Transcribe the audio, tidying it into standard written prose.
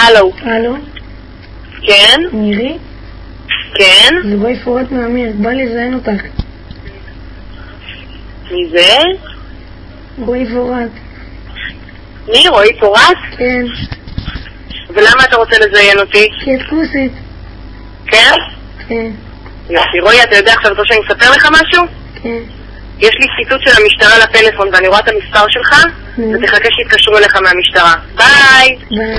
הלו. הלו? כן? מירי? כן? זה רועי פורט מאמיר, בא לזיין אותך. מי זה? רועי פורט. מי? רועי פורט? כן. ולמה אתה רוצה לזיין אותי? כי את כוסית. כן? כן. יופי, רועי, אתה יודע עכשיו שאני אספר לך משהו? כן. יש לי ציטוט של המשטרה לפלאפון ואני רואה את המספר שלך ותחכה שיתקשרו אליך מהמשטרה. ביי! ביי.